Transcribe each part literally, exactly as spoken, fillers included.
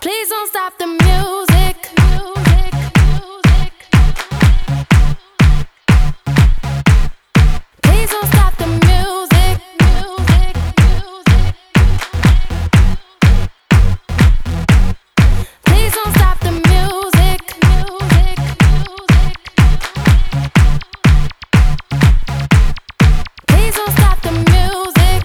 Please don't stop the music. Please don't stop the music. Please don't stop the music. Please don't stop the music.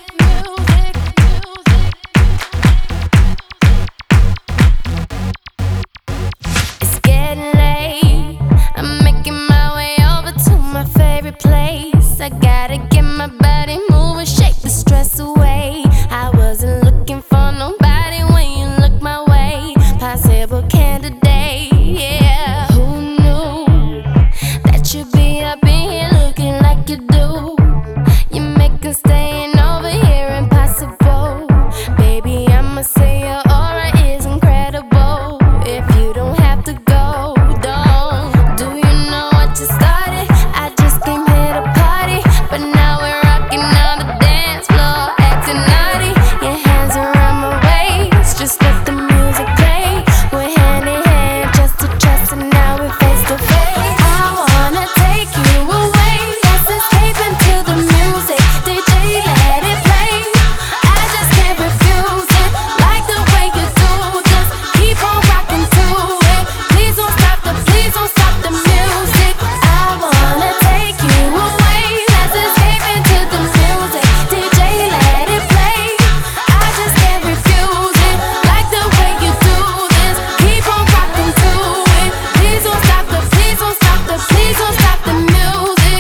It's getting late. I'm making my way over to my favorite place. I gotta get my body moving, shake the stress away. I wasn't looking for nobody when you look my way. Possible candidate, yeah. Who knew that you'd be up in here looking like you do? You're making staying over here impossible. Baby, I'ma say your aura is incredible. If you don't have to go, don't. Do you know what you started? I just came here to party, but now we're rocking on the dance floor, acting naughty. Your hands around my waist, just let the music play. We're hand in hand, just to trust, and now we're face to face. I wanna take you away, let's escape into the music. D J, let it play. I just can't refuse it, like the way you do. Just keep on rocking to it. Please don't stop the, please don't stop the music. I wanna take you away, let's escape into the music. D J, let it play. I just can't refuse it, like the way you do this. Keep on rocking to it. Please don't stop the, please don't stop the, please don't stop the music.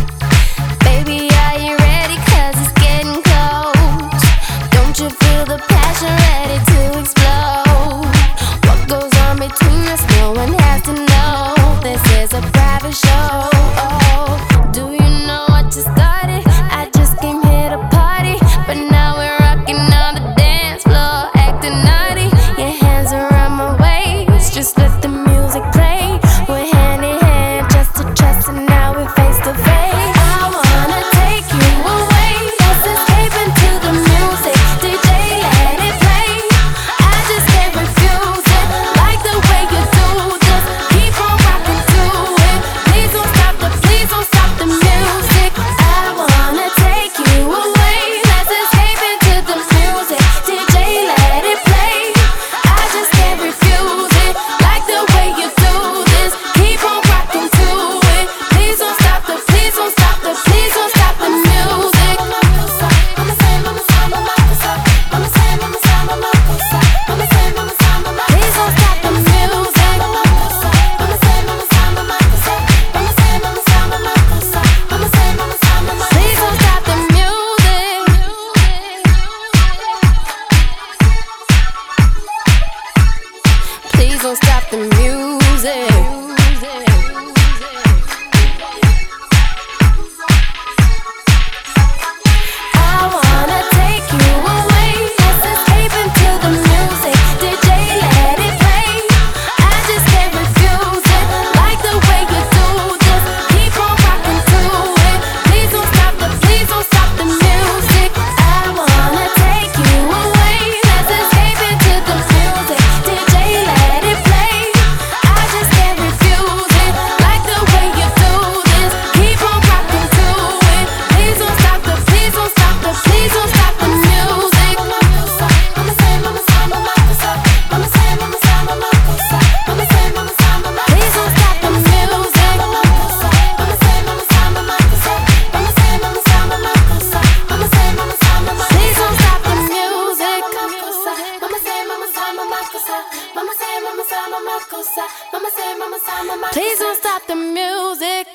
Baby, are you ready? 'Cause it's getting close. Don't you feel the passion ready to explode? What goes on between us, no one has to know. This is a private show. Oh, do you know what you started? I just came here to party, but now we're rocking on the dance floor, acting naughty. Your hands around my waist, just let the music play. We're hand in hand, just to trust, and now we're face to face. I wanna take you away, let's escape into the music. D J, let it play. I just can't refuse it, like the way you do. Just keep on rocking to it. Please don't stop the, please don't stop the music. I wanna take you away, let's escape into the music. D J, let it play. I just can't refuse it, like the way you do this. Keep on rocking to it. Please don't stop the, please don't stop the, please don't stop the music. Mama say, mama say, mama say, mama say, mama say, mama say, mama say, mama say, mama say. Please don't stop the music. Mama say, mama say, mama say, mama say, mama say, mama say, mama say, mama say, mama say. Please don't stop the music. Please don't stop the music. I wanna take you away, let's escape into the music. D J, let it play. I just can't refuse it, like the way you do. Just keep on rocking to it. Please don't stop the, please don't stop the music. I wanna take you away, let's escape into the music. D J, let it play. I just can't refuse it, like the way you do this. Keep on rocking to it. Please don't stop the, please don't stop the, please don't stop the music. Mama say, mama say, mama say, mama say, mama say, mama say, mama say, mama say, mama say. Please don't stop the music. Mama say, mama say, mama say, mama say, mama say, mama say, mama say, mama say, mama say. Please don't stop the music. Mama say, mama say, mama say, mama say, mama say, mama say, mama say, mama say, mama say. Please don't stop the music.